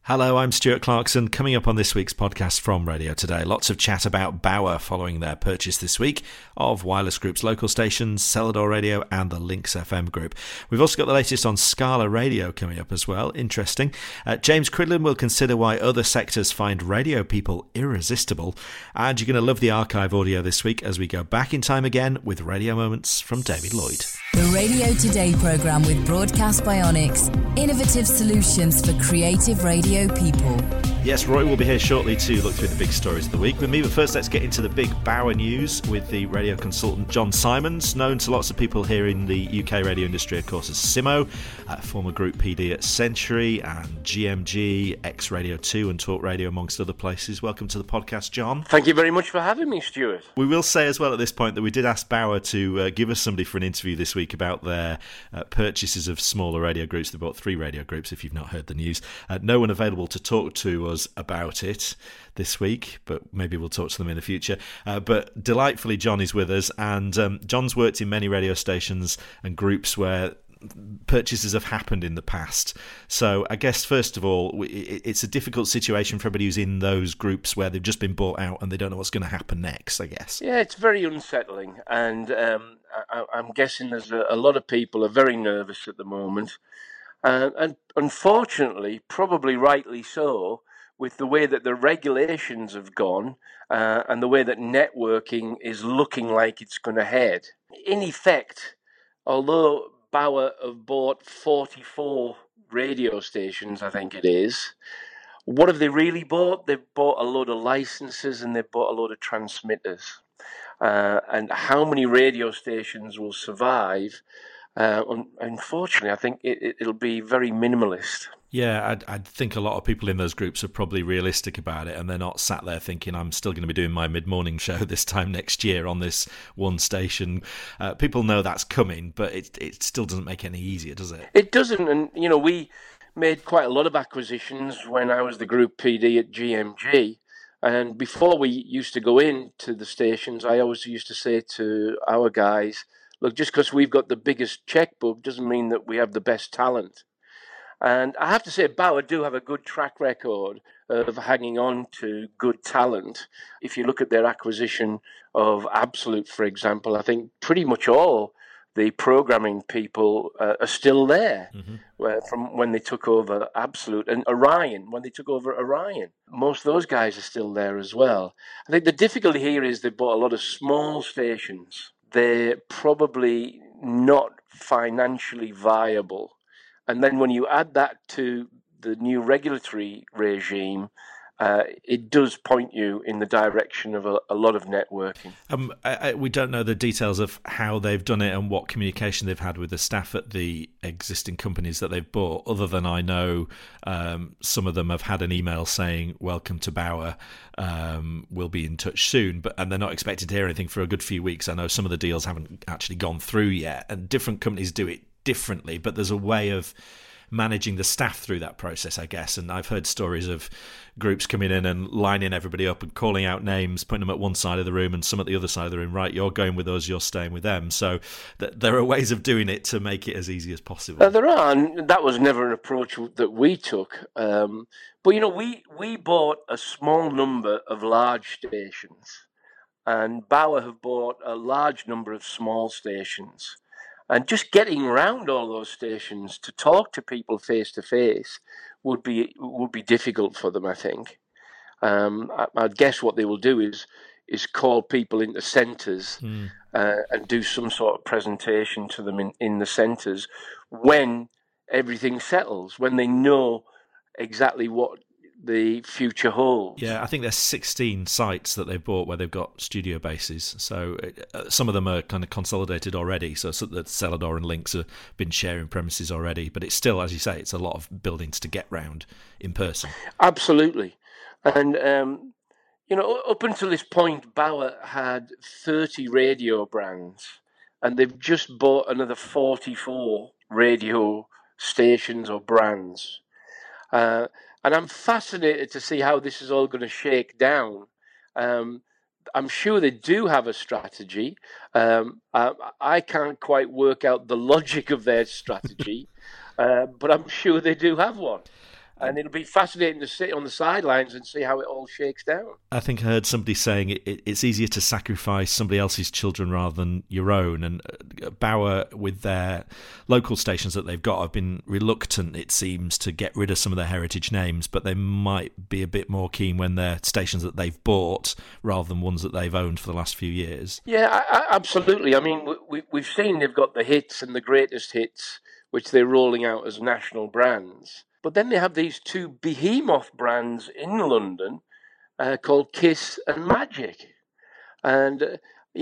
Hello, I'm Stuart Clarkson. Coming up on this week's podcast from Radio Today, lots of chat about Bauer following their purchase this week of Wireless Group's local stations, Celador Radio and the Lynx FM Group. We've also got the latest on Scala Radio coming up as well. Interesting. James Cridland will consider why other sectors find radio people irresistible. And you're going to love the archive audio this week as we go back in time again with Radio Moments from David Lloyd. The Radio Today programme with Broadcast Bionics. Innovative solutions for creative radio people. Yes, Roy will be here shortly to look through the big stories of the week with me, but first let's get into the big Bauer news with the radio consultant John Simons, known to lots of people here in the UK radio industry, of course, as Simo, former Group PD at Century and GMG, ex-Radio 2 and Talk Radio, amongst other places. Welcome to the podcast, John. Thank you very much for having me, Stuart. We will say as well at this point that we did ask Bauer to give us somebody for an interview this week about their purchases of smaller radio groups. They bought 3 radio groups, if you've not heard the news. No one available to talk to us about it this week, but maybe we'll talk to them in the future. But delightfully, John is with us, and John's worked in many radio stations and groups where purchases have happened in the past. So I guess, first of all, it's a difficult situation for everybody who's in those groups where they've just been bought out and they don't know what's going to happen next, I guess. Yeah, it's very unsettling, and I'm guessing there's a lot of people are very nervous at the moment. And unfortunately, probably rightly so, with the way that the regulations have gone and the way that networking is looking like it's going to head. In effect, although Bauer have bought 44 radio stations, I think it is, what have they really bought? They've bought a load of licenses and they've bought a load of transmitters. And how many radio stations will survive? Unfortunately, I think it'll be very minimalist. Yeah, I'd think a lot of people in those groups are probably realistic about it, and they're not sat there thinking, I'm still going to be doing my mid-morning show this time next year on this one station. People know that's coming, but it still doesn't make it any easier, does it? It doesn't, and we made quite a lot of acquisitions when I was the Group PD at GMG, and before we used to go into the stations, I always used to say to our guys, look, just because we've got the biggest checkbook doesn't mean that we have the best talent. And I have to say, Bauer do have a good track record of hanging on to good talent. If you look at their acquisition of Absolute, for example, I think pretty much all the programming people are still there from when they took over Absolute. And Orion, when they took over Orion, most of those guys are still there as well. I think the difficulty here is they bought a lot of small stations. They're probably not financially viable. And then when you add that to the new regulatory regime, it does point you in the direction of a lot of networking. We don't know the details of how they've done it and what communication they've had with the staff at the existing companies that they've bought, other than I know some of them have had an email saying, welcome to Bauer, we'll be in touch soon, and they're not expected to hear anything for a good few weeks. I know some of the deals haven't actually gone through yet, and different companies do it differently, but there's a way of managing the staff through that process, I guess. And I've heard stories of groups coming in and lining everybody up and calling out names, putting them at one side of the room and some at the other side of the room. Right, you're going with us, you're staying with them. So there are ways of doing it to make it as easy as possible. There are, and that was never an approach that we took. But, we bought a small number of large stations, and Bauer have bought a large number of small stations. And just getting around all those stations to talk to people face to face would be difficult for them, I think. I'd guess what they will do is call people into centres and do some sort of presentation to them in the centres when everything settles, when they know exactly what the future holds. Yeah, I think there's 16 sites that they've bought where they've got studio bases. So some of them are kind of consolidated already. So that Celador and Lynx have been sharing premises already. But it's still, as you say, it's a lot of buildings to get round in person. Absolutely. And, up until this point, Bauer had 30 radio brands. And they've just bought another 44 radio stations or brands. And I'm fascinated to see how this is all going to shake down. I'm sure they do have a strategy. I can't quite work out the logic of their strategy, but I'm sure they do have one. And it'll be fascinating to sit on the sidelines and see how it all shakes down. I think I heard somebody saying it's easier to sacrifice somebody else's children rather than your own. And Bauer, with their local stations that they've got, have been reluctant, it seems, to get rid of some of their heritage names, but they might be a bit more keen when they're stations that they've bought rather than ones that they've owned for the last few years. Yeah, absolutely. I mean, we've seen they've got the hits and the greatest hits, which they're rolling out as national brands. But then they have these two behemoth brands in London called Kiss and Magic. And,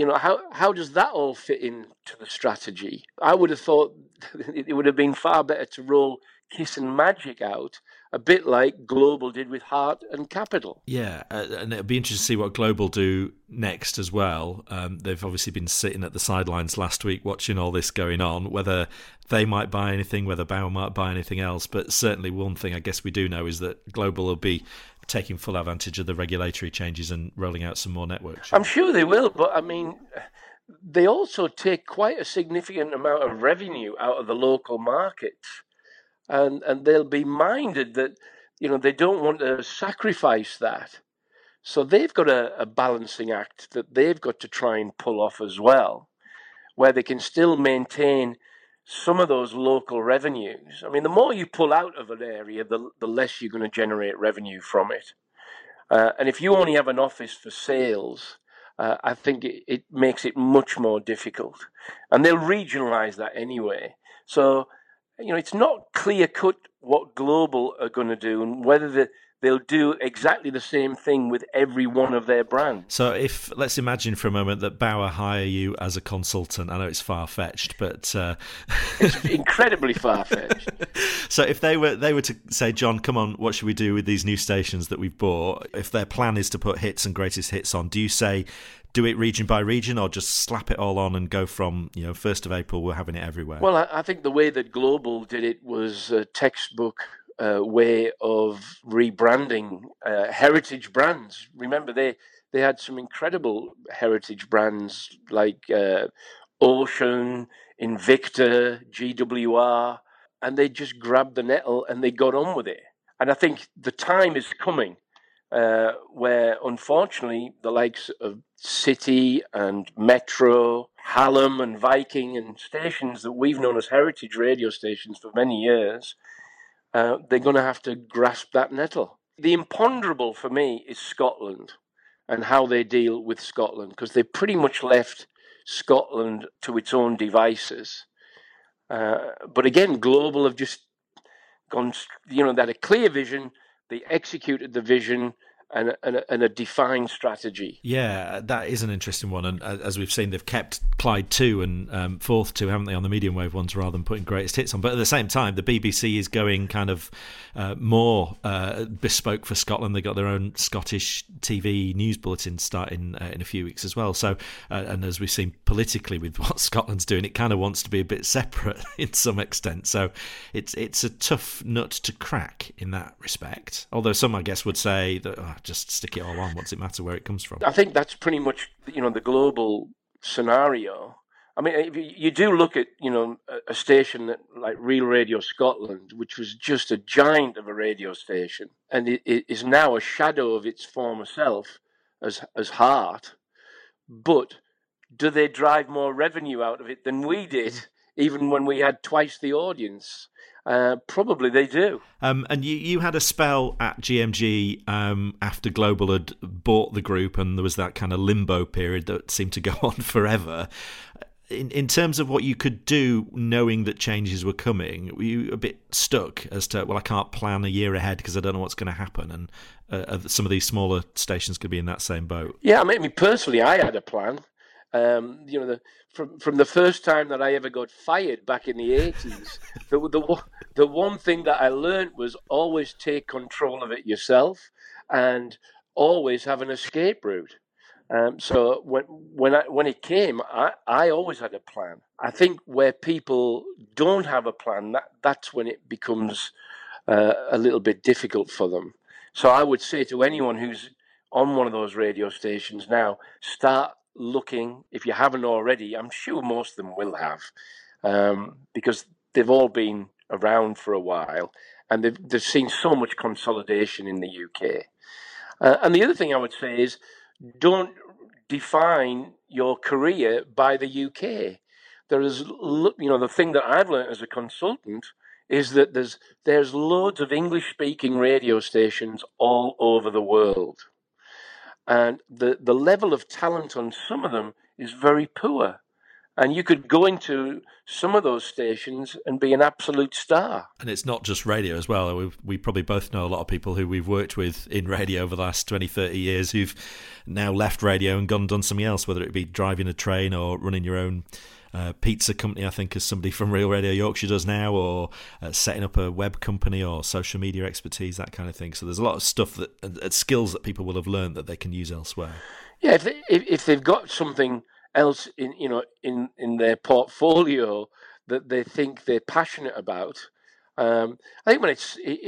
how does that all fit into the strategy? I would have thought it would have been far better to roll Kiss and Magic out, a bit like Global did with Heart and Capital. Yeah, and it'll be interesting to see what Global do next as well. They've obviously been sitting at the sidelines last week watching all this going on, whether they might buy anything, whether Bauer might buy anything else. But certainly one thing I guess we do know is that Global will be taking full advantage of the regulatory changes and rolling out some more networks. I'm sure they will, but I mean, they also take quite a significant amount of revenue out of the local markets. And they'll be minded that, they don't want to sacrifice that. So they've got a balancing act that they've got to try and pull off as well, where they can still maintain some of those local revenues. I mean, the more you pull out of an area, the less you're going to generate revenue from it. And if you only have an office for sales, I think it makes it much more difficult. And they'll regionalise that anyway. So it's not clear-cut what Global are going to do and whether they'll do exactly the same thing with every one of their brands. So let's imagine for a moment that Bauer hire you as a consultant. I know it's far-fetched, but... It's incredibly far-fetched. So if they were to say, John, come on, what should we do with these new stations that we've bought? If their plan is to put hits and greatest hits on, do you say... do it region by region, or just slap it all on and go from 1st of April, we're having it everywhere? Well, I think the way that Global did it was a textbook way of rebranding heritage brands. Remember, they had some incredible heritage brands like Ocean, Invicta, GWR, and they just grabbed the nettle and they got on with it. And I think the time is coming where, unfortunately, the likes of City and Metro, Hallam and Viking and stations that we've known as heritage radio stations for many years, they're going to have to grasp that nettle. The imponderable for me is Scotland and how they deal with Scotland, because they pretty much left Scotland to its own devices. But again, Global have just gone, they had a clear vision, they executed the vision, and a defined strategy. Yeah, that is an interesting one. And as we've seen, they've kept Clyde 2 and Forth 2, haven't they, on the medium wave ones rather than putting greatest hits on. But at the same time, the BBC is going kind of more bespoke for Scotland. They've got their own Scottish TV news bulletin starting in a few weeks as well. So, and as we've seen politically with what Scotland's doing, it kind of wants to be a bit separate in some extent. So it's a tough nut to crack in that respect. Although some, I guess, would say that just stick it all on. What's it matter where it comes from? I think that's pretty much, the Global scenario. I mean, if you do look at, a station like Real Radio Scotland, which was just a giant of a radio station, and it is now a shadow of its former self as Heart. But do they drive more revenue out of it than we did, even when we had twice the audience? Probably they do. And you had a spell at GMG after Global had bought the group, and there was that kind of limbo period that seemed to go on forever. In terms of what you could do, knowing that changes were coming, were you a bit stuck as to, well, I can't plan a year ahead because I don't know what's going to happen? And some of these smaller stations could be in that same boat. Yeah, I mean, personally, I had a plan. From the first time that I ever got fired back in the 80s, the one thing that I learned was always take control of it yourself and always have an escape route. So when it came, I always had a plan. I think where people don't have a plan, that's when it becomes a little bit difficult for them. So I would say to anyone who's on one of those radio stations now, start looking. If you haven't already, I'm sure most of them will have, because they've all been around for a while, and they've seen so much consolidation in the UK. And the other thing I would say is, don't define your career by the UK. There is, the thing that I've learned as a consultant is that there's loads of English-speaking radio stations all over the world. And the level of talent on some of them is very poor. And you could go into some of those stations and be an absolute star. And it's not just radio as well. We probably both know a lot of people who we've worked with in radio over the last 20, 30 years who've now left radio and gone and done something else, whether it be driving a train or running your own pizza company, I think, as somebody from Real Radio Yorkshire does now, or setting up a web company or social media expertise, that kind of thing. So there's a lot of stuff skills that people will have learned that they can use elsewhere. Yeah, if they've got something else in their portfolio that they think they're passionate about. I think when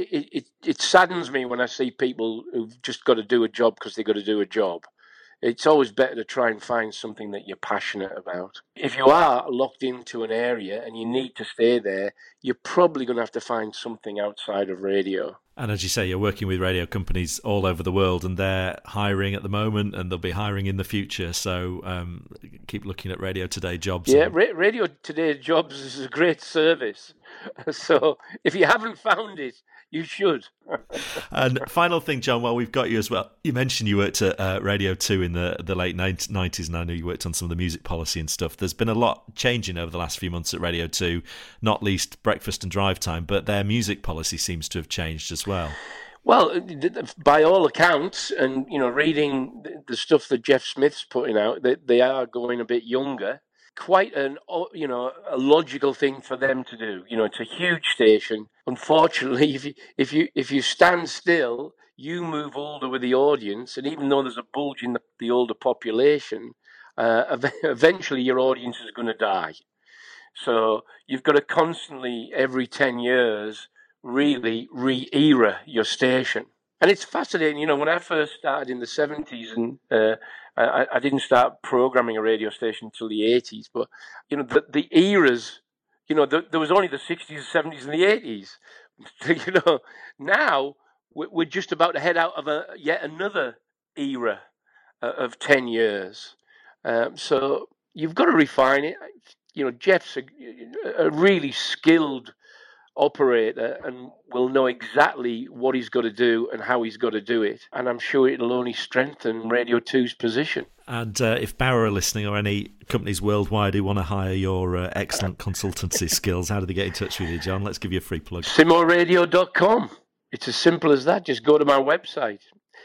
it saddens me when I see people who've just got to do a job because they've got to do a job. It's always better to try and find something that you're passionate about. If you are locked into an area and you need to stay there, you're probably going to have to find something outside of radio. And as you say, you're working with radio companies all over the world, and they're hiring at the moment, and they'll be hiring in the future. So keep looking at Radio Today Jobs. Yeah, Radio Today Jobs is a great service. So if you haven't found it, you should. And final thing, John, while we've got you as well, you mentioned you worked at Radio 2 in the late 90s, and I know you worked on some of the music policy and stuff. There's been a lot changing over the last few months at Radio 2, not least breakfast and drive time, but their music policy seems to have changed as well. Well, by all accounts, and reading the stuff that Jeff Smith's putting out, they are going a bit younger. Quite a logical thing for them to do. It's a huge station. Unfortunately, if you stand still, you move older with the audience, and even though there's a bulge in the older population, eventually your audience is going to die. So you've got to constantly, every 10 years, really re-era your station. And it's fascinating, when I first started in the 70s, and I didn't start programming a radio station until the 80s, but, the eras, there was only the 60s, 70s, and the 80s. Now we're just about to head out of yet another era of 10 years. So you've got to refine it. Jeff's a really skilled operator and will know exactly what he's got to do and how he's got to do it. And I'm sure it'll only strengthen Radio 2's position. And if Bauer are listening, or any companies worldwide who want to hire your excellent consultancy skills, how do they get in touch with you, John? Let's give you a free plug. SimoRadio.com. It's as simple as that. Just go to my website.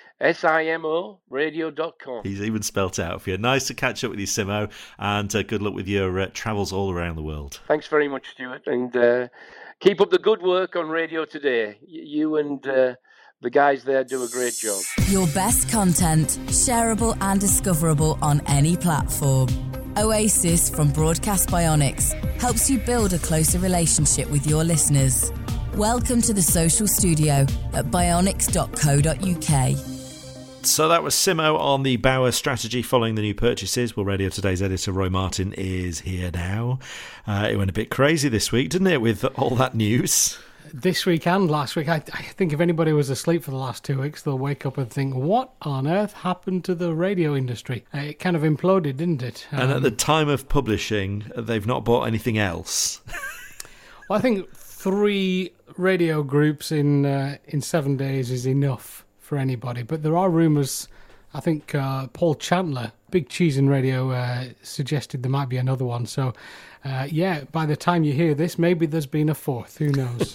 SIMORadio.com. He's even spelt it out for you. Nice to catch up with you, Simo, and good luck with your travels all around the world. Thanks very much, Stuart, and keep up the good work on Radio Today. You and the guys there do a great job. Your best content, shareable and discoverable on any platform. Oasis from Broadcast Bionics helps you build a closer relationship with your listeners. Welcome to the social studio at bionics.co.uk. So that was Simo on the Bauer strategy following the new purchases. Well, Radio Today's editor Roy Martin is here now. It went a bit crazy this week, didn't it, with all that news? This week and last week. I think if anybody was asleep for the last 2 weeks, they'll wake up and think, what on earth happened to the radio industry? It kind of imploded, didn't it? And at the time of publishing, they've not bought anything else. Well, I think 3 radio groups in 7 days is enough for anybody, but there are rumours. I think Paul Chandler, Big Cheese in Radio, suggested there might be another one. So by the time you hear this, maybe there's been a 4th. Who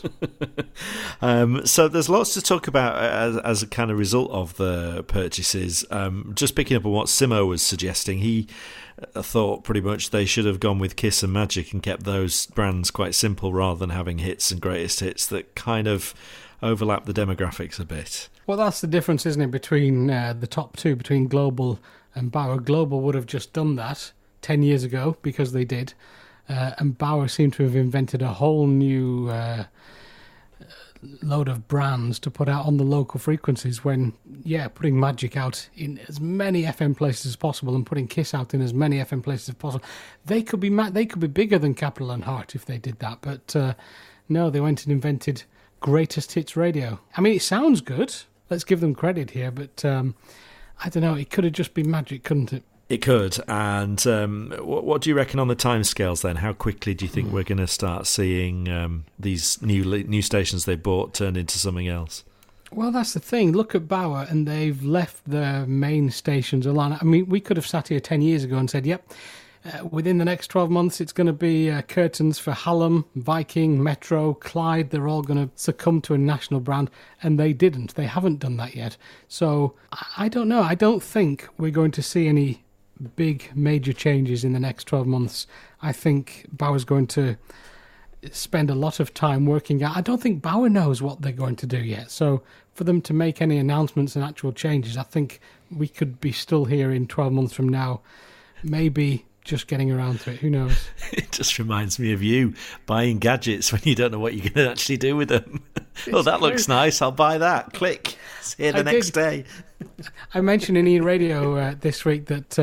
knows? So there's lots to talk about as a kind of result of the purchases. Just picking up on what Simo was suggesting, he thought pretty much they should have gone with Kiss and Magic and kept those brands quite simple rather than having hits and greatest hits that kind of overlap the demographics a bit. Well, that's the difference, isn't it, between the top 2, between Global and Bauer. Global would have just done that 10 years ago because they did, and Bauer seemed to have invented a whole new load of brands to put out on the local frequencies when, putting Magic out in as many FM places as possible and putting Kiss out in as many FM places as possible. They could be bigger than Capital and Heart if they did that, but no, they went and invented greatest hits radio. I mean, it sounds good. Let's give them credit here, but I don't know. It could have just been magic, couldn't it? It could. And what do you reckon on the timescales then? How quickly do you think we're going to start seeing these new stations they bought turned into something else? Well, that's the thing. Look at Bauer, and they've left their main stations alone. I mean, we could have sat here 10 years ago and said, yep, within the next 12 months, it's going to be curtains for Hallam, Viking, Metro, Clyde. They're all going to succumb to a national brand, and they didn't. They haven't done that yet. So I don't know. I don't think we're going to see any big major changes in the next 12 months. I think Bauer's going to spend a lot of time working out. I don't think Bauer knows what they're going to do yet. So for them to make any announcements and actual changes, I think we could be still here in 12 months from now, maybe just getting around to it. Who knows? It just reminds me of you buying gadgets when you don't know what you're going to actually do with them. Oh, that looks nice. I'll buy that. Click. It's here the next day. I mentioned in E-Radio this week that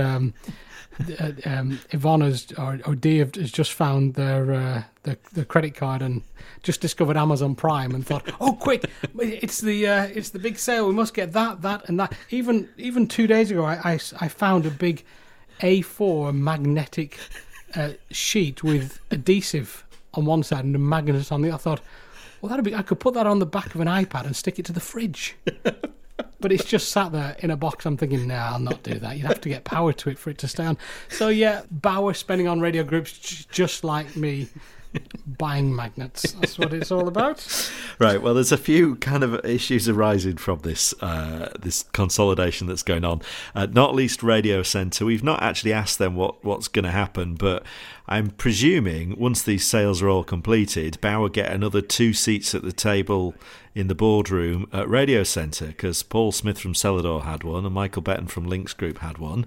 Yvonne or Dee has just found their credit card and just discovered Amazon Prime and thought, oh, quick, it's the big sale. We must get that, and that. Even 2 days ago, I found a big A4 magnetic sheet with adhesive on one side and a magnet on the other. I thought, well, I could put that on the back of an iPad and stick it to the fridge. But it's just sat there in a box. I'm thinking, no, I'll not do that. You'd have to get power to it for it to stay on. So, yeah, Bauer spending on radio groups just like me buying magnets. That's what it's all about. Right, well, there's a few kind of issues arising from this this consolidation that's going on, not least Radio Centre. We've not actually asked them what's going to happen, but I'm presuming once these sales are all completed, Bauer get another 2 seats at the table in the boardroom at Radio Centre, because Paul Smith from Celador had one and Michael Betton from Lynx Group had one.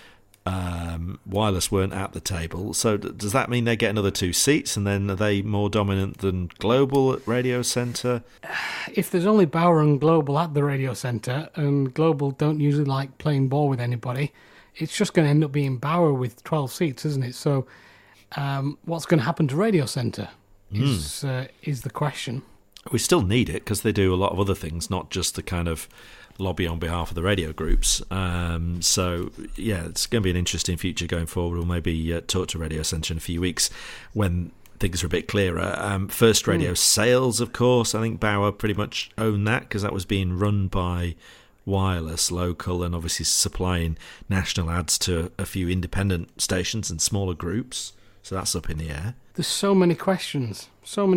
Wireless weren't at the table, so does that mean they get another 2 seats, and then are they more dominant than Global at Radio Centre? If there's only Bauer and Global at the Radio Centre, and Global don't usually like playing ball with anybody, it's just going to end up being Bauer with 12 seats, isn't it? So what's going to happen to Radio Centre is the question. We still need it because they do a lot of other things, not just the kind of lobby on behalf of the radio groups. So, yeah, it's going to be an interesting future going forward. We'll maybe talk to Radio Centre in a few weeks when things are a bit clearer. First Radio Sales, of course. I think Bauer pretty much owned that because that was being run by Wireless, local, and obviously supplying national ads to a few independent stations and smaller groups. So that's up in the air. There's so many questions,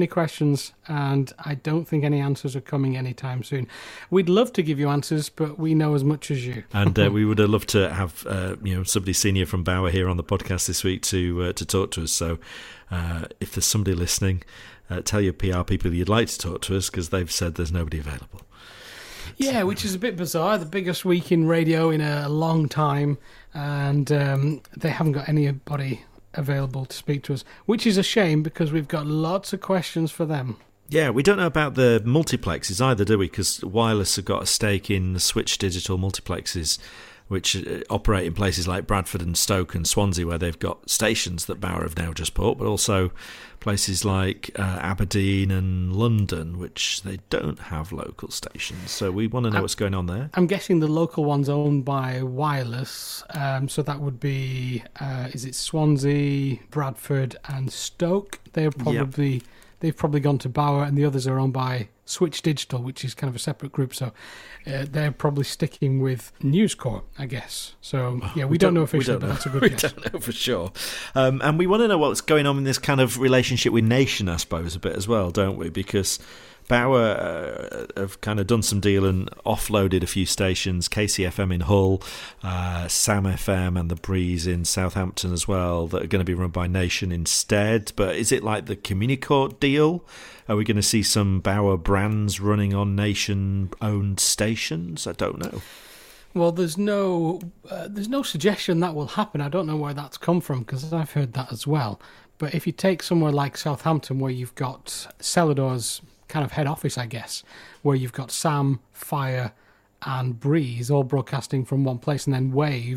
and I don't think any answers are coming anytime soon. We'd love to give you answers, but we know as much as you. And we would have loved to have somebody senior from Bauer here on the podcast this week to talk to us. So if there's somebody listening, tell your PR people you'd like to talk to us, because they've said there's nobody available. Yeah, which is a bit bizarre. The biggest week in radio in a long time, and they haven't got anybody available to speak to us, which is a shame because we've got lots of questions for them. Yeah, we don't know about the multiplexes either, do we? Because Wireless have got a stake in the Switch Digital multiplexes, which operate in places like Bradford and Stoke and Swansea, where they've got stations that Bauer have now just bought, but also places like Aberdeen and London, which they don't have local stations. So we want to know what's going on there. I'm guessing the local one's owned by Wireless, so that would be, is it Swansea, Bradford and Stoke? They've probably gone to Bauer, and the others are owned by Switch Digital, which is kind of a separate group. So they're probably sticking with News Corp, I guess. So, yeah, we don't know officially, but that's a good guess. We don't know for sure. And we want to know what's going on in this kind of relationship with Nation, I suppose, a bit as well, don't we? Because Bauer have kind of done some deal and offloaded a few stations, KCFM in Hull, Sam FM and The Breeze in Southampton as well, that are going to be run by Nation instead. But is it like the Communicorp deal? Are we going to see some Bauer brands running on Nation-owned stations? I don't know. Well, there's no suggestion that will happen. I don't know where that's come from, because I've heard that as well. But if you take somewhere like Southampton, where you've got Celador's kind of head office, I guess, where you've got Sam, Fire and Breeze all broadcasting from one place, and then Wave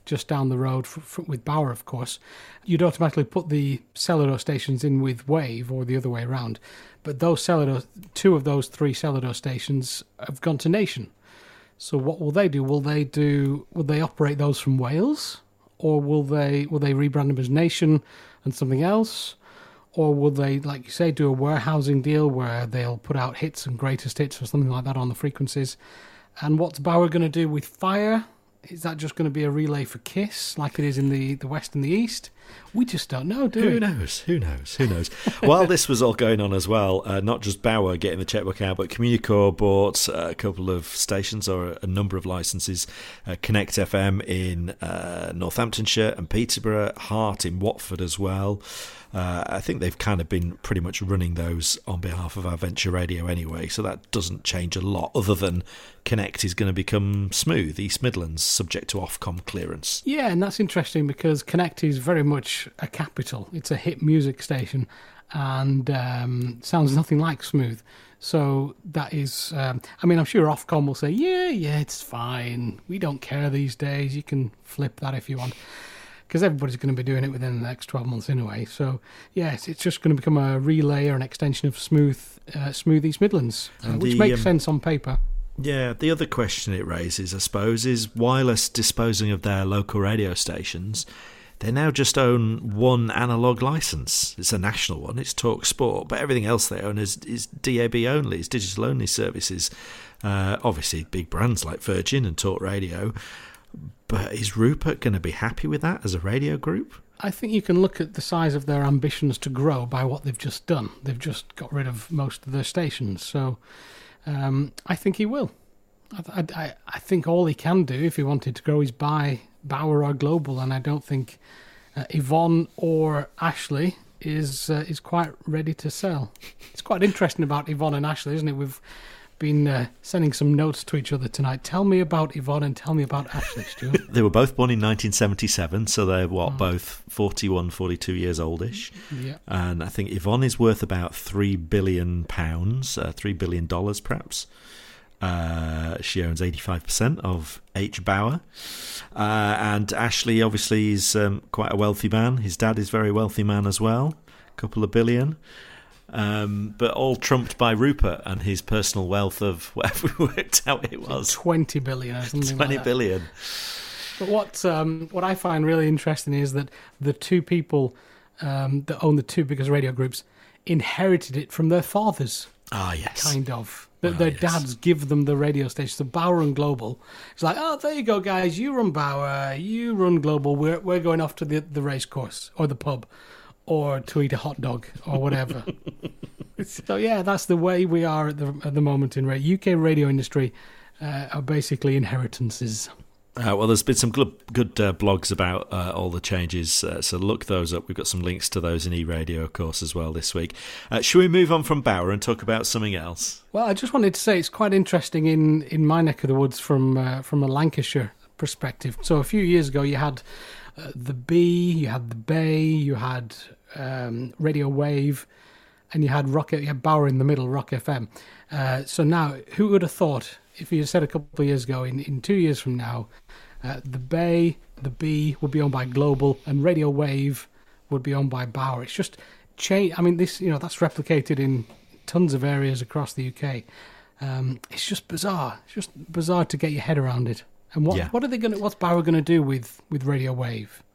just down the road with Bauer, of course, you'd automatically put the Celador stations in with Wave, or the other way around. But those two of those three Celador stations have gone to Nation. So what will they do? Will they operate those from Wales, or will they rebrand them as Nation and something else? Or will they, like you say, do a warehousing deal where they'll put out hits and greatest hits or something like that on the frequencies? And what's Bauer going to do with Fire? Is that just going to be a relay for KISS, like it is in the West and the East? We just don't know, do we? Who knows? While this was all going on as well, not just Bauer getting the checkbook out, but Communicorp bought a couple of stations, or a number of licences. Connect FM in Northamptonshire and Peterborough, Heart in Watford as well. I think they've kind of been pretty much running those on behalf of our Venture Radio anyway, so that doesn't change a lot, other than Connect is going to become Smooth, East Midlands, subject to Ofcom clearance. Yeah, and that's interesting because Connect is very much a capital. It's a hit music station and sounds nothing like Smooth. So that is, I'm sure Ofcom will say, yeah, it's fine. We don't care these days. You can flip that if you want. Because everybody's going to be doing it within the next 12 months anyway. So, yes, it's just going to become a relay or an extension of Smooth East Midlands, which makes sense on paper. Yeah, the other question it raises, I suppose, is Wireless disposing of their local radio stations. They now just own one analogue licence. It's a national one, it's Talk Sport, but everything else they own is DAB only, it's digital-only services. Obviously, big brands like Virgin and Talk Radio. But is Rupert going to be happy with that as a radio group? I think you can look at the size of their ambitions to grow by what they've just done. They've just got rid of most of their stations. So I think he will. I think all he can do if he wanted to grow is buy Bauer or Global. And I don't think Yvonne or Ashley is quite ready to sell. It's quite interesting about Yvonne and Ashley, isn't it? We've been sending some notes to each other tonight. Tell me about Yvonne and tell me about Ashley, Stuart. They were both born in 1977, so they're both 41, 42 years oldish. Yeah. And I think Yvonne is worth about £3 billion, $3 billion perhaps. She owns 85% of H. Bauer. And Ashley obviously is quite a wealthy man. His dad is a very wealthy man as well, a couple of billion. But all trumped by Rupert and his personal wealth of whatever we worked out it was. 20 billion or something 20 like billion. But what I find really interesting is that the two people that own the two biggest radio groups inherited it from their fathers. Ah, yes. Kind of. Their dads give them the radio station. So Bauer and Global. It's like, oh, there you go, guys. You run Bauer. You run Global. We're going off to the race course or the pub. Or to eat a hot dog, or whatever. So yeah, that's the way we are at the moment in UK radio industry. Are basically inheritances. Well, there's been some good blogs about all the changes, so look those up. We've got some links to those in eRadio, of course, as well this week. Should we move on from Bauer and talk about something else? Well, I just wanted to say it's quite interesting in my neck of the woods from a Lancashire perspective. So a few years ago, you had the B, you had the Bay, you had Radio Wave, and you had Bauer in the middle, Rock FM. So now, who would have thought, if you said a couple of years ago, in 2 years from now, the Bay, the B would be owned by Global, and Radio Wave would be owned by Bauer. It's just change. I mean, this that's replicated in tons of areas across the UK. It's just bizarre. It's just bizarre to get your head around it. And what are they going? What's Bauer going to do with Radio Wave?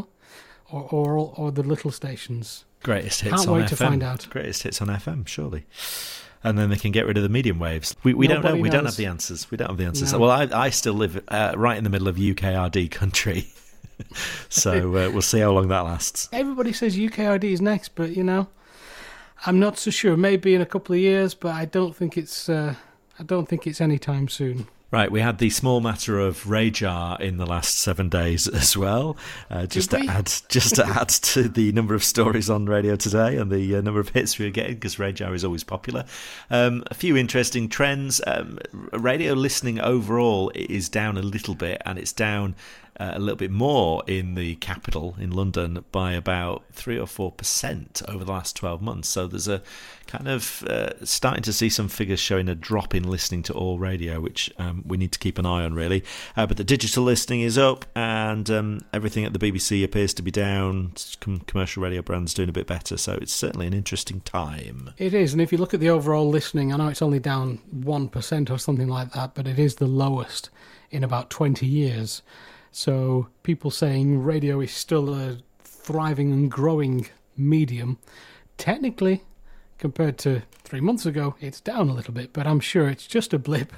Or the little stations? Greatest hits Can't on wait FM. To find out. Greatest hits on FM, surely. And then they can get rid of the medium waves. We don't know. We don't have the answers. No. Well, I still live right in the middle of UKRD country, so we'll see how long that lasts. Everybody says UKRD is next, but I'm not so sure. Maybe in a couple of years, but I don't think it's any time soon. Right, we had the small matter of Rajar in the last 7 days as well, just to add to the number of stories on radio today and the number of hits we were getting, because Rajar is always popular. A few interesting trends. Radio listening overall is down a little bit, and it's down a little bit more in the capital, in London, by about 3 or 4% over the last 12 months. So there's a kind of starting to see some figures showing a drop in listening to all radio, which we need to keep an eye on, really. But the digital listening is up, and everything at the BBC appears to be down. Commercial radio brands doing a bit better, so it's certainly an interesting time. It is, and if you look at the overall listening, I know it's only down 1% or something like that, but it is the lowest in about 20 years. So people saying radio is still a thriving and growing medium. Technically, compared to 3 months ago, it's down a little bit, but I'm sure it's just a blip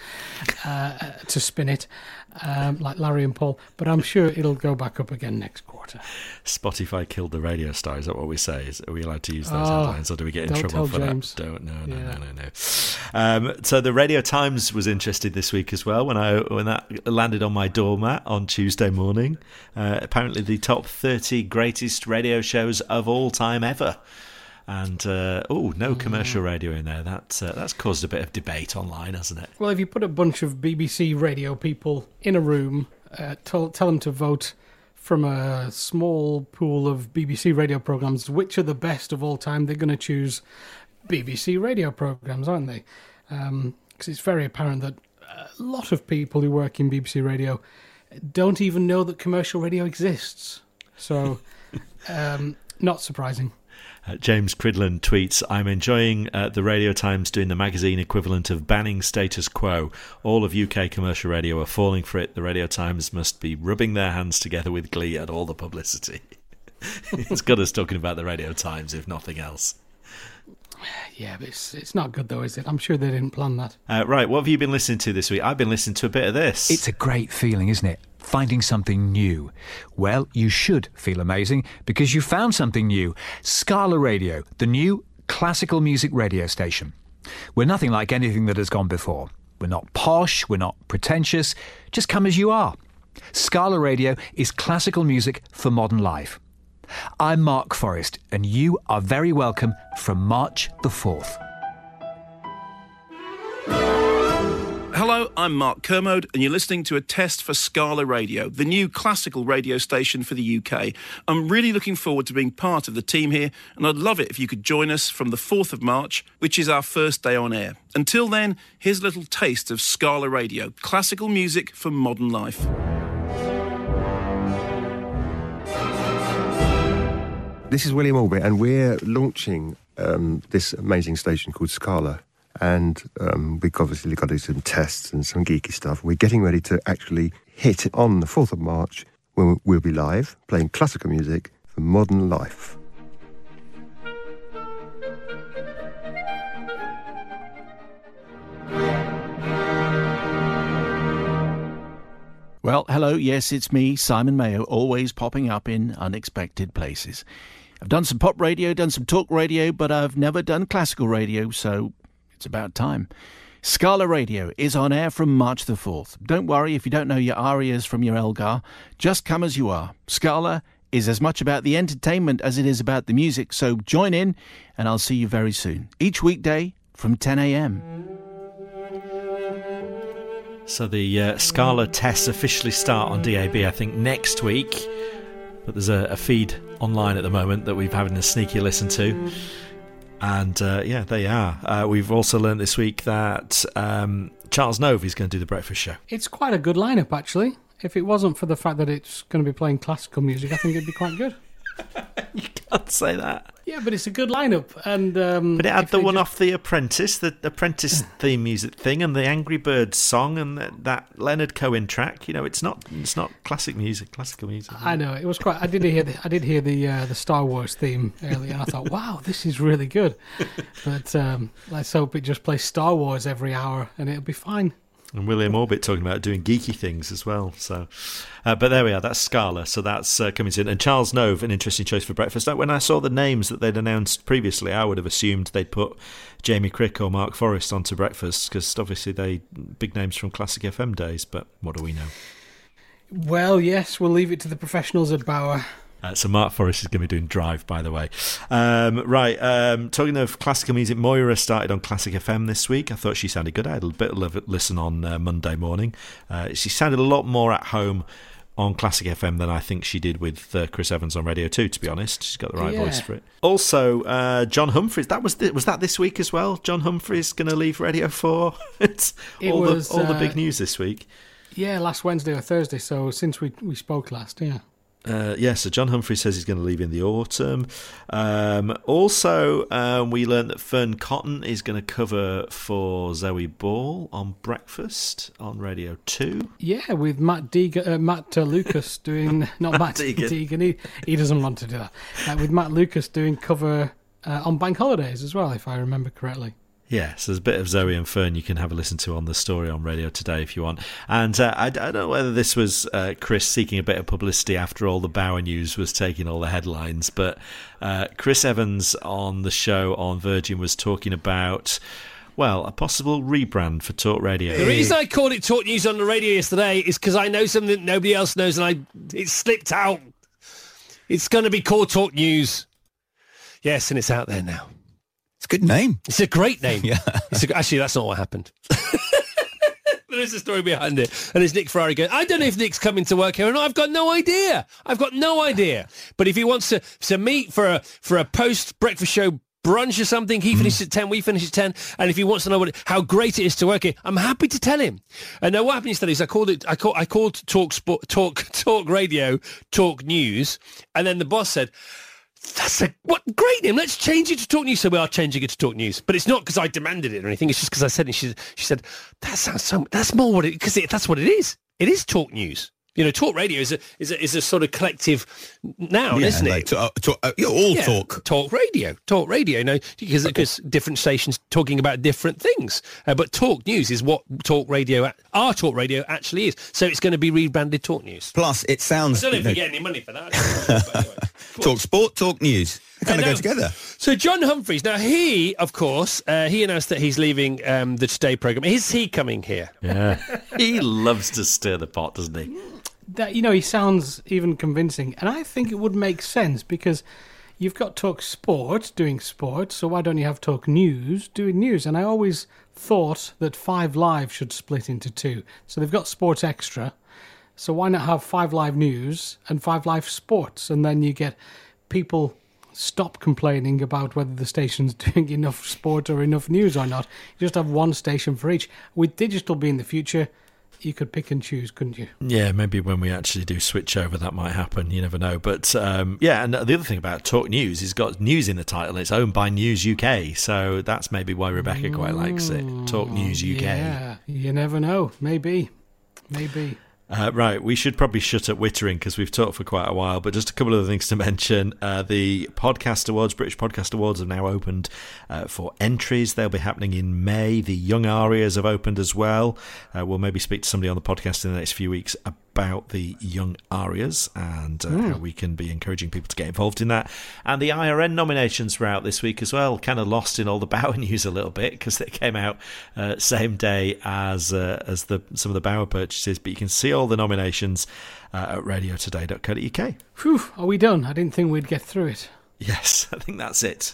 to spin it, like Larry and Paul, but I'm sure it'll go back up again next quarter. Spotify killed the radio star, is that what we say? Are we allowed to use those headlines, or do we get in trouble for James. that? No. So the Radio Times was interested this week as well, when that landed on my doormat on Tuesday morning. Apparently the top 30 greatest radio shows of all time ever. And, no commercial radio in there. That's caused a bit of debate online, hasn't it? Well, if you put a bunch of BBC radio people in a room, tell them to vote from a small pool of BBC radio programmes, which are the best of all time, they're going to choose BBC radio programmes, aren't they? Because it's very apparent that a lot of people who work in BBC radio don't even know that commercial radio exists. So, not surprising. James Cridland tweets, I'm enjoying the Radio Times doing the magazine equivalent of banning status quo. All of UK commercial radio are falling for it. The Radio Times must be rubbing their hands together with glee at all the publicity. It's got us talking about the Radio Times, if nothing else. Yeah, but it's not good though, is it? I'm sure they didn't plan that. Right, what have you been listening to this week? I've been listening to a bit of this. It's a great feeling, isn't it? Finding something new. Well, you should feel amazing because you found something new. Scala Radio, the new classical music radio station. We're nothing like anything that has gone before. We're not posh, we're not pretentious. Just come as you are. Scala Radio is classical music for modern life. I'm Mark Forrest, and you are very welcome from March the 4th. Hello, I'm Mark Kermode, and you're listening to a test for Scala Radio, the new classical radio station for the UK. I'm really looking forward to being part of the team here, and I'd love it if you could join us from the 4th of March, which is our first day on air. Until then, here's a little taste of Scala Radio, classical music for modern life. This is William Orbit, and we're launching this amazing station called Scala. And we've obviously got to do some tests and some geeky stuff. We're getting ready to actually hit it on the 4th of March, when we'll be live, playing classical music for modern life. Well, hello, yes, it's me, Simon Mayo, always popping up in unexpected places. I've done some pop radio, done some talk radio, but I've never done classical radio, so it's about time. Scala Radio is on air from March the 4th. Don't worry if you don't know your arias from your Elgar. Just come as you are. Scala is as much about the entertainment as it is about the music, so join in and I'll see you very soon. Each weekday from 10 a.m. So the Scala tests officially start on DAB, I think, next week. But there's a feed online at the moment that we've having a sneaky listen to. And, there you are. We've also learned this week that Charles Nove is going to do the breakfast show. It's quite a good lineup, actually. If it wasn't for the fact that it's going to be playing classical music, I think it'd be quite good. You can't say that. Yeah, but it's a good lineup. And but it had the one off The Apprentice, the Apprentice theme music thing, and the Angry Birds song, and that Leonard Cohen track. You know, it's not classical music. I know, it was quite. I did hear the Star Wars theme earlier, and I thought, wow, this is really good. But let's hope it just plays Star Wars every hour, and it'll be fine. And William Orbit talking about doing geeky things as well. So, but there we are. That's Scala. So that's coming soon. And Charles Nove, an interesting choice for breakfast. When I saw the names that they'd announced previously, I would have assumed they'd put Jamie Crick or Mark Forrest onto breakfast, because obviously they big names from Classic FM days. But what do we know? Well, yes, we'll leave it to the professionals at Bauer. So Mark Forrest is going to be doing Drive, by the way. Talking of classical music, Moira started on Classic FM this week. I thought she sounded good. I had a bit of a listen on Monday morning. She sounded a lot more at home on Classic FM than I think she did with Chris Evans on Radio 2, to be honest. She's got the right voice for it. Also, John Humphreys, was that this week as well? John Humphreys going to leave Radio 4? It's all the big news this week. Yeah, last Wednesday or Thursday, so since we spoke last, yeah. So John Humphrey says he's going to leave in the autumn. Also, we learned that Fern Cotton is going to cover for Zoe Ball on Breakfast on Radio 2. Yeah, with Matt Lucas doing... Not Matt Deegan, he doesn't want to do that. With Matt Lucas doing cover on Bank Holidays as well, if I remember correctly. Yes, there's a bit of Zoe and Fern you can have a listen to on the story on Radio Today if you want. And I don't know whether this was Chris seeking a bit of publicity after all the Bauer news was taking all the headlines, but Chris Evans on the show on Virgin was talking about, well, a possible rebrand for Talk Radio. The reason I called it Talk News on the radio yesterday is because I know something that nobody else knows, and it slipped out. It's going to be called Talk News. Yes, and it's out there now. It's a good name. It's a great name. Yeah. Actually, that's not what happened. There is a story behind it. And it's Nick Ferrari going, I don't know if Nick's coming to work here or not. I've got no idea. But if he wants to meet for a post-breakfast show brunch or something, he finishes at 10, we finish at 10. And if he wants to know how great it is to work here, I'm happy to tell him. And now what happened yesterday is I called Talk Radio, Talk News. And then the boss said, that's a great name. Let's change it to Talk News. So we are changing it to Talk News, but it's not because I demanded it or anything. It's just because I said it. She said that sounds so. That's more what it because that's what it is. It is Talk News. You know, Talk Radio is a sort of collective noun, isn't it? Talk. Talk Radio. No, because different stations talking about different things. But Talk News is what our Talk Radio actually is. So it's going to be rebranded Talk News. Plus, it sounds. I don't know if we get any money for that. Anyway, Talk Sport, Talk News. They kind of go together. So John Humphreys, now he, of course, he announced that he's leaving the Today programme. Is he coming here? Yeah. He loves to stir the pot, doesn't he? He sounds even convincing. And I think it would make sense because you've got Talk Sport doing sport, so why don't you have Talk News doing news? And I always thought that 5 Live should split into 2. So they've got Sports Extra, so why not have 5 Live News and 5 Live Sports? And then you get people stop complaining about whether the station's doing enough sport or enough news or not. You just have one station for each. With digital being the future, you could pick and choose, couldn't you? Yeah, maybe when we actually do switch over, that might happen. You never know. But and the other thing about Talk News is got news in the title. It's owned by News UK, so that's maybe why Rebecca quite likes it. Talk News UK. Yeah, you never know. Maybe. Right, we should probably shut up Wittering because we've talked for quite a while, but just a couple of other things to mention. The Podcast Awards, British Podcast Awards, have now opened for entries. They'll be happening in May. The Young Arias have opened as well. We'll maybe speak to somebody on the podcast in the next few weeks about the Young Arias and how we can be encouraging people to get involved in that. And the IRN nominations were out this week as well, kind of lost in all the Bauer news a little bit because they came out same day as some of the Bauer purchases, but you can see all the nominations at radiotoday.co.uk. Phew, are we done? I didn't think we'd get through it. Yes, I think that's it.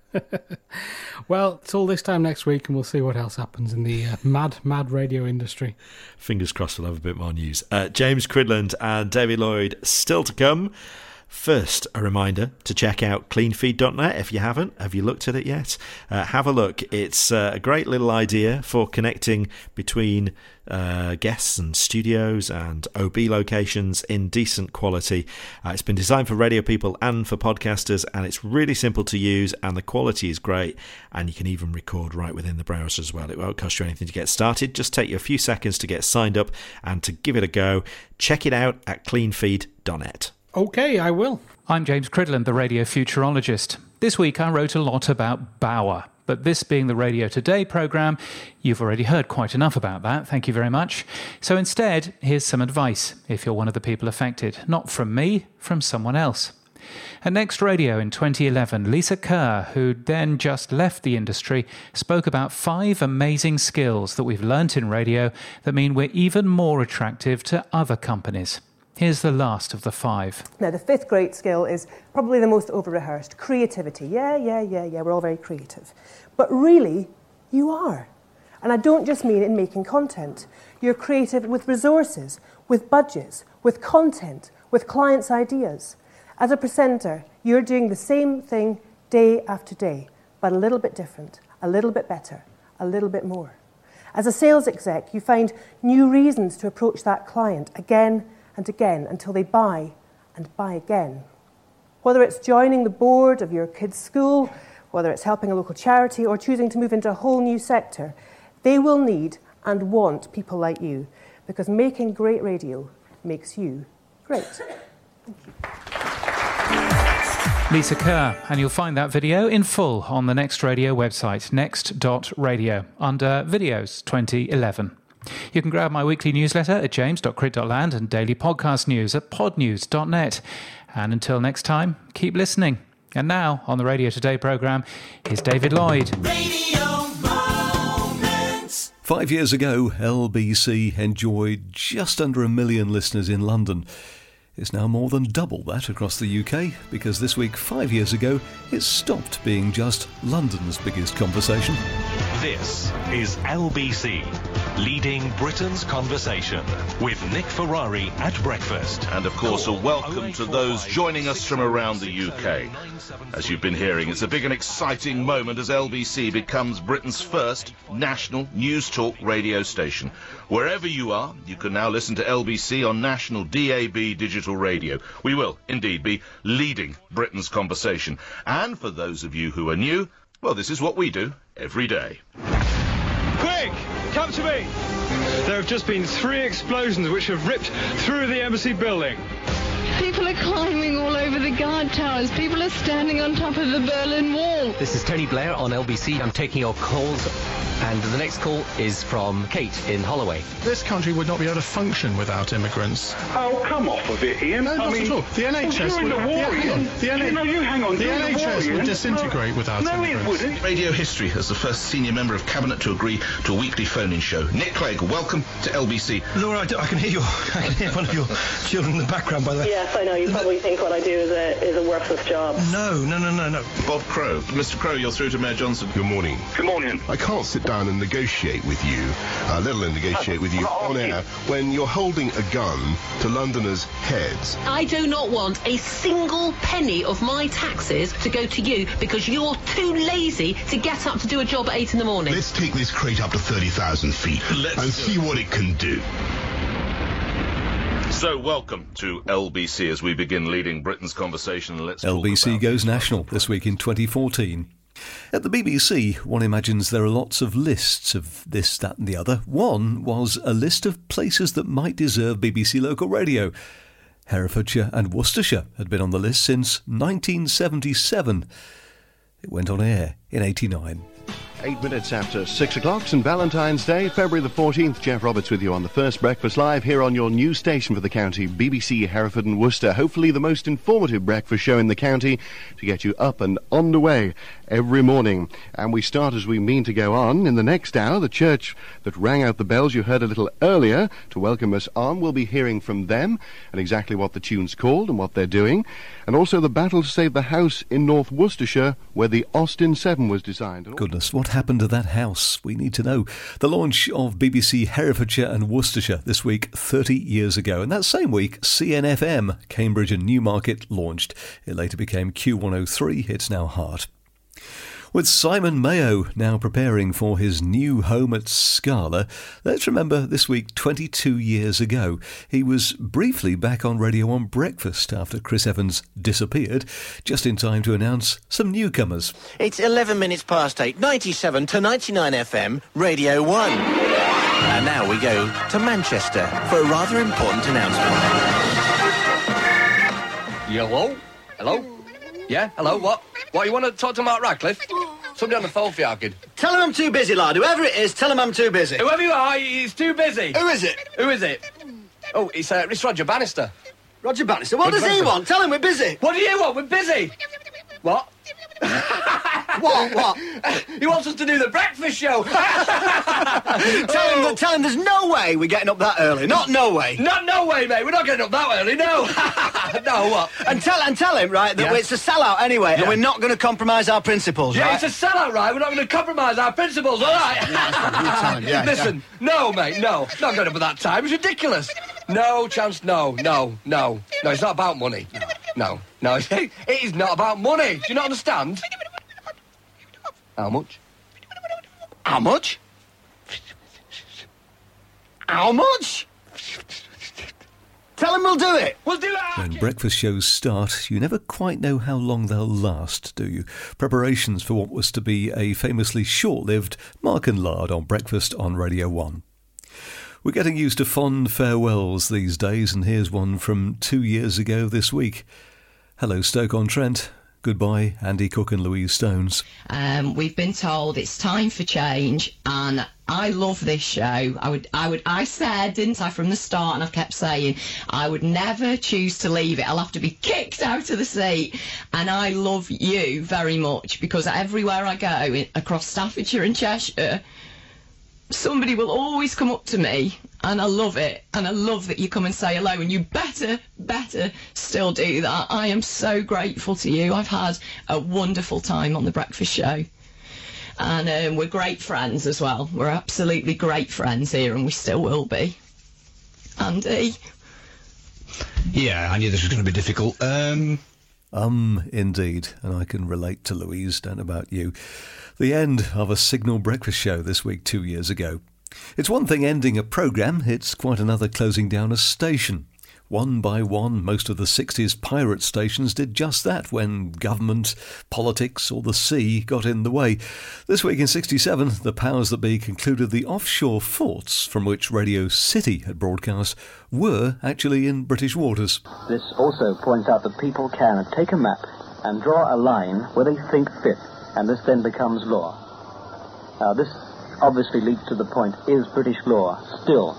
Well, till this time next week, and we'll see what else happens in the mad radio industry. Fingers crossed we'll have a bit more news. James Cridland and David Lloyd still to come. First, a reminder to check out cleanfeed.net if you haven't. Have you looked at it yet? Have a look. It's a great little idea for connecting between guests and studios and OB locations in decent quality. It's been designed for radio people and for podcasters, and it's really simple to use, and the quality is great, and you can even record right within the browser as well. It won't cost you anything to get started. Just take you a few seconds to get signed up and to give it a go. Check it out at cleanfeed.net. Okay, I will. I'm James Cridland, the radio futurologist. This week I wrote a lot about Bauer, but this being the Radio Today programme, you've already heard quite enough about that, thank you very much. So instead, here's some advice, if you're one of the people affected. Not from me, from someone else. At Next Radio in 2011, Lisa Kerr, who'd then just left the industry, spoke about 5 amazing skills that we've learnt in radio that mean we're even more attractive to other companies. Here's the last of the 5. Now, the 5th great skill is probably the most over-rehearsed. Creativity. Yeah, we're all very creative. But really, you are. And I don't just mean in making content. You're creative with resources, with budgets, with content, with clients' ideas. As a presenter, you're doing the same thing day after day, but a little bit different, a little bit better, a little bit more. As a sales exec, you find new reasons to approach that client again and again until they buy and buy again. Whether it's joining the board of your kids' school, whether it's helping a local charity or choosing to move into a whole new sector, they will need and want people like you, because making great radio makes you great. Thank you. Lisa Kerr, and you'll find that video in full on the Next Radio website, next.radio, under Videos 2011. You can grab my weekly newsletter at james.crit.land and daily podcast news at podnews.net. And until next time, keep listening. And now, on the Radio Today programme, is David Lloyd. Radio Moments. 5 years ago, LBC enjoyed just under 1 million listeners in London. It's now more than double that across the UK, because this week, 5 years ago, it stopped being just London's biggest conversation. This is LBC, leading Britain's conversation, with Nick Ferrari at breakfast. And of course, a welcome to those joining us from around the UK. As you've been hearing, it's a big and exciting moment as LBC becomes Britain's first national news talk radio station. Wherever you are, you can now listen to LBC on national DAB digital radio. We will indeed be leading Britain's conversation. And for those of you who are new, well, this is what we do every day. Quick! Come to me! There have just been 3 explosions which have ripped through the embassy building. People are climbing all over the guard towers. People are standing on top of the Berlin Wall. This is Tony Blair on LBC. I'm taking your calls. And the next call is from Kate in Holloway. This country would not be able to function without immigrants. Oh, come off of it, Ian. No, not at all. The NHS would... The NHS would disintegrate without immigrants. No, it wouldn't. Radio history as the first senior member of Cabinet to agree to a weekly phone-in show. Nick Clegg, welcome to LBC. Laura, I can hear one of your children in the background, by the way. Yes, I know. You probably think what I do is a worthless job. No. Bob Crow. Mr. Crow, you're through to Mayor Johnson. Good morning. Good morning. I can't sit down and negotiate with you, let alone negotiate with you on air, when you're holding a gun to Londoners' heads. I do not want a single penny of my taxes to go to you because you're too lazy to get up to do a job at 8 in the morning. Let's take this crate up to 30,000 feet and see what it can do. So, welcome to LBC as we begin leading Britain's conversation. LBC goes national this week in 2014. At the BBC, one imagines there are lots of lists of this, that and the other. One was a list of places that might deserve BBC local radio. Herefordshire and Worcestershire had been on the list since 1977. It went on air in 89. 8 minutes after 6 o'clock, St. Valentine's Day, February the 14th. Jeff Roberts with you on the first Breakfast Live here on your new station for the county, BBC Hereford and Worcester. Hopefully the most informative breakfast show in the county to get you up and on the way every morning. And we start as we mean to go on. In the next hour, the church that rang out the bells you heard a little earlier to welcome us on, we'll be hearing from them and exactly what the tune's called and what they're doing. And also the battle to save the house in North Worcestershire where the Austin 7 was designed. Goodness, what happened to that house? We need to know. The launch of BBC Herefordshire and Worcestershire this week 30 years ago. And that same week, CNFM, Cambridge and Newmarket, launched. It later became Q103. It's now Heart. With Simon Mayo now preparing for his new home at Scala, let's remember this week 22 years ago. He was briefly back on Radio 1 Breakfast after Chris Evans disappeared, just in time to announce some newcomers. It's 11 minutes past 8, 97 to 99 FM, Radio 1. And now we go to Manchester for a rather important announcement. Hello? Hello? Yeah? Hello? What? What, you want to talk to Mark Radcliffe? Somebody on the phone for you, kid. Tell him I'm too busy, lad. Whoever it is, tell him I'm too busy. Whoever you are, he's too busy. Who is it? Who is it? Oh, it's Roger Bannister. Roger Bannister? What does he want? Tell him we're busy. What do you want? We're busy. What? What? He wants us to do the breakfast show. Tell him there's no way we're getting up that early. No way. No way, mate. We're not getting up that early, no. No, what? And tell him, right, that it's a sellout anyway, and we're not going to compromise our principles, right? Yeah, it's a sellout, right? We're not going to compromise our principles, all right? Listen, no, mate, no. Not going up at that time. It's ridiculous. No chance, no. No, it's not about money. No, it is not about money. Do you not understand? How much? How much? How much? Tell him we'll do it. We'll do it. When breakfast shows start, you never quite know how long they'll last, do you? Preparations for what was to be a famously short-lived Mark and Lard on Breakfast on Radio 1. We're getting used to fond farewells these days, and here's one from 2 years ago this week. Hello, Stoke-on-Trent. Goodbye, Andy Cook and Louise Stones. We've been told it's time for change, and I love this show. I said, didn't I, from the start, and I've kept saying, I would never choose to leave it. I'll have to be kicked out of the seat. And I love you very much, because everywhere I go, across Staffordshire and Cheshire, somebody will always come up to me, and I love it, and I love that you come and say hello, and you better still do that. I am so grateful to you. I've had a wonderful time on The Breakfast Show, and we're great friends as well. We're absolutely great friends here, and we still will be. Andy? Yeah, I knew this was going to be difficult. Indeed, and I can relate to Louise, don't know about you. The end of a Signal breakfast show this week 2 years ago. It's one thing ending a programme, it's quite another closing down a station. One by one, most of the 60s pirate stations did just that when government, politics or the sea got in the way. This week in 67, the powers that be concluded the offshore forts from which Radio City had broadcast were actually in British waters. This also points out that people can take a map and draw a line where they think fit, and this then becomes law. Now, this obviously leads to the point, is British law still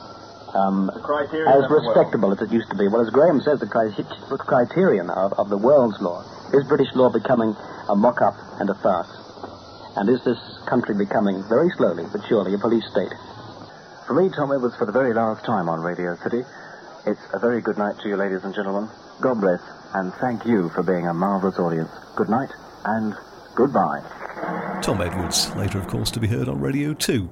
as respectable as it used to be? Well, as Graham says, the criterion of the world's law, is British law becoming a mock-up and a farce? And is this country becoming, very slowly but surely, a police state? For me, Tom, it was for the very last time on Radio City. It's a very good night to you, ladies and gentlemen. God bless, and thank you for being a marvellous audience. Good night, and goodbye. Tom Edwards, later of course to be heard on Radio 2.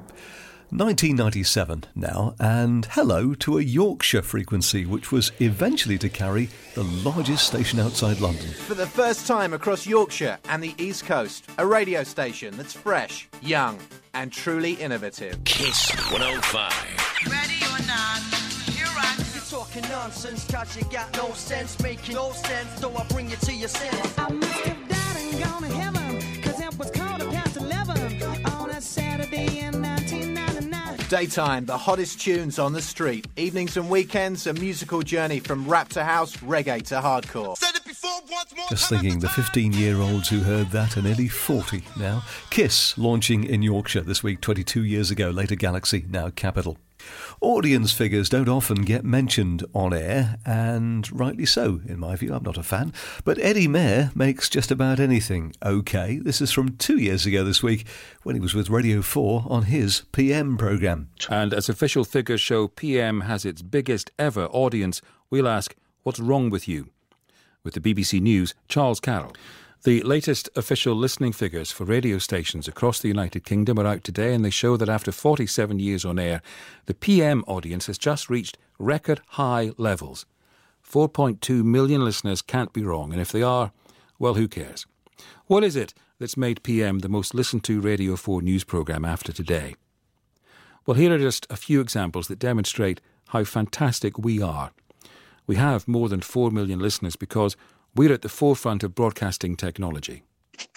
1997 now, and hello to a Yorkshire frequency which was eventually to carry the largest station outside London. For the first time across Yorkshire and the East Coast, a radio station that's fresh, young and truly innovative. Kiss 105. Ready or not, you're right. You're talking nonsense, cause you got no sense, making no sense, so I bring you to your sense. I must have died and gone to heaven, cause it was quarter past 11 on a Saturday in 1999. Daytime, the hottest tunes on the street. Evenings and weekends, a musical journey from rap to house, reggae to hardcore. Just thinking, the 15-year-olds who heard that are nearly 40 now. Kiss launching in Yorkshire this week 22 years ago, later Galaxy, now Capital. Audience figures don't often get mentioned on air, and rightly so, in my view. I'm not a fan. But Eddie Mair makes just about anything okay. This is from 2 years ago this week, when he was with Radio 4 on his PM programme. And as official figures show, PM has its biggest ever audience, we'll ask, what's wrong with you? With the BBC News, Charles Carroll. The latest official listening figures for radio stations across the United Kingdom are out today, and they show that after 47 years on air, the PM audience has just reached record high levels. 4.2 million listeners can't be wrong, and if they are, well, who cares? What is it that's made PM the most listened to Radio 4 news programme after today? Well, here are just a few examples that demonstrate how fantastic we are. We have more than 4 million listeners because we're at the forefront of broadcasting technology.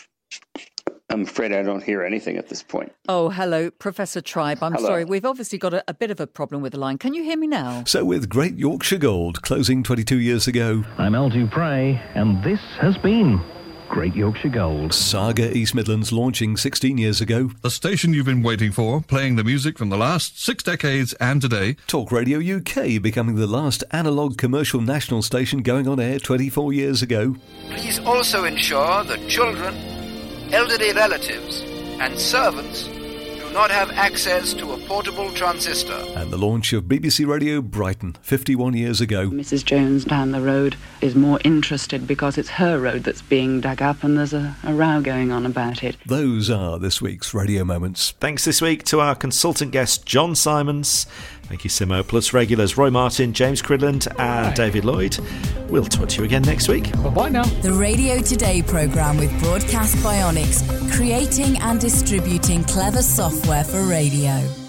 I'm afraid I don't hear anything at this point. Oh, hello, Professor Tribe. I'm Hello. sorry, we've obviously got a bit of a problem with the line. Can you hear me now? So with Great Yorkshire Gold closing 22 years ago. I'm Al Dupre, and this has been Great Yorkshire Gold. Saga East Midlands launching 16 years ago. The station you've been waiting for, playing the music from the last 6 decades and today. Talk Radio UK becoming the last analogue commercial national station going on air 24 years ago. Please also ensure that children elderly relatives, and servants do not have access to a portable transistor. And the launch of BBC Radio Brighton 51 years ago. Mrs. Jones down the road is more interested because it's her road that's being dug up and there's a row going on about it. Those are this week's Radio Moments. Thanks this week to our consultant guest, John Simons. Thank you, Simo. Plus regulars Roy Martin, James Cridland and David Lloyd. We'll talk to you again next week. Bye-bye now. The Radio Today programme with Broadcast Bionics, creating and distributing clever software for radio.